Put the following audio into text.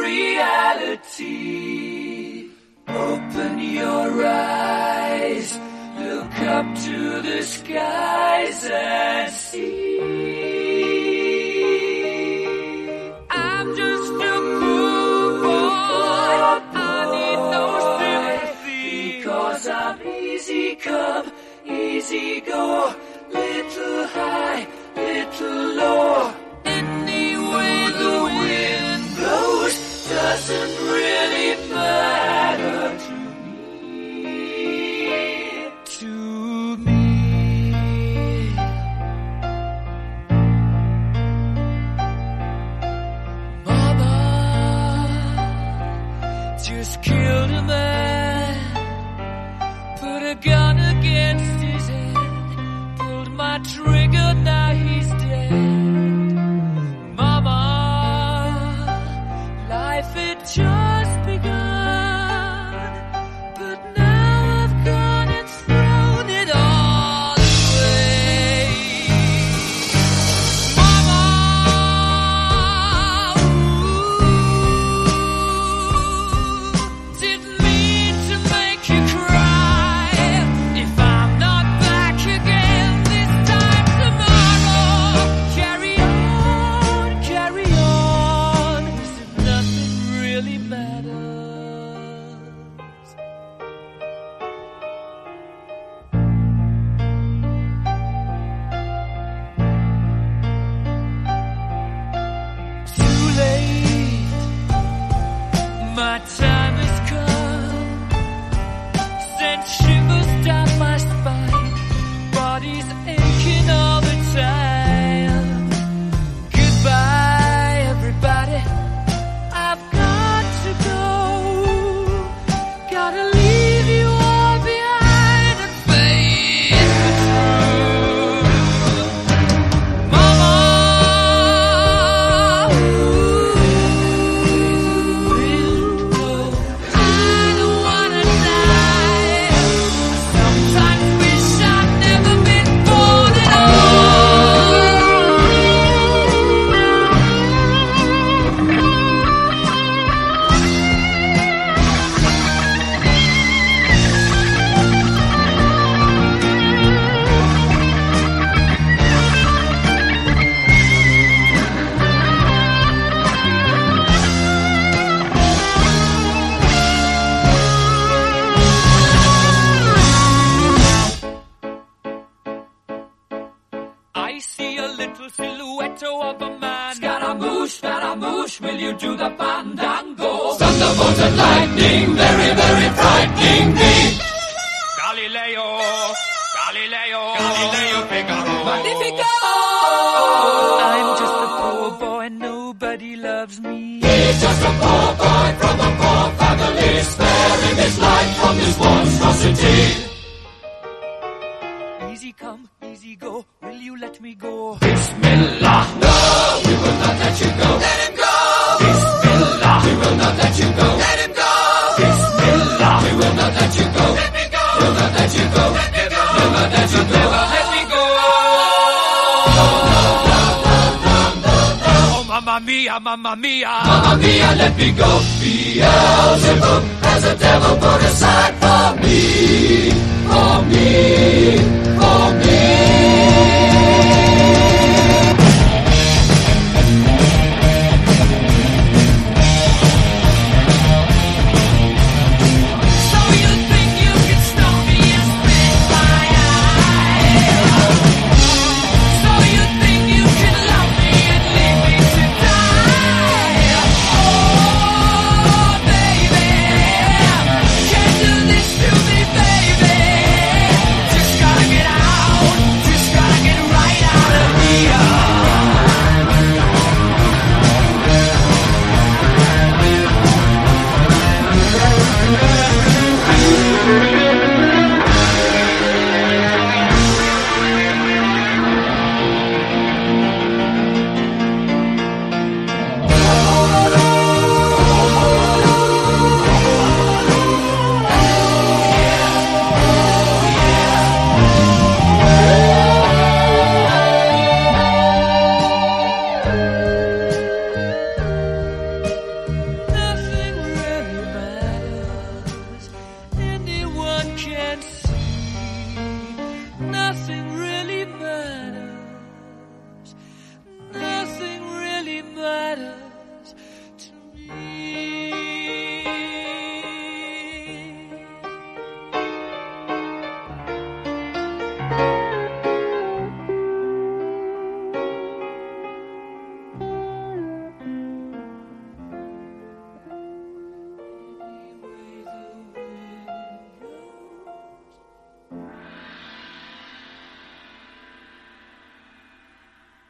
reality. Open your eyes, look up to the skies and see. I'm just a poor boy, I need no sympathy, because I'm easy come, easy go, little high, little low. Any way the wind blows doesn't really matter to me. Mama just killed a man, put a gun against his head, pulled my trigger, now he's dead. Mama, life had just begun, but now I've gone and thrown it all away. Mama, didn't mean to make you cry. If I'm not back again this time tomorrow, carry on, as if nothing really matters. Too late, my time has come, sent shivers down my spine, body's aching all the time. Goodbye, everybody, I've got to go, gotta leave you all behind and face the truth. Mama, I don't wanna die. Sometimes wish I'd never been born at I see a little silhouette of a man. Scaramouche, will you do the fandango? Thunderbolt and lightning, very, very frightening me. Galileo, Figaro. Magnifico! I'm just a poor boy, nobody loves me. He's just a poor boy from a poor family, sparing his life from this monstrosity. Easy come, easy go, will you let me go? Bismillah, no, we will not let you go. Let him go! Bismillah, we will not let you go. Let him go! Bismillah, we will not let you go. Let me go! We'll not let you go. Let me go! We'll not let you go. Never let me go! Oh, mamma mia, mamma mia. Mamma mia, let me go. Beelzebub has a devil put aside.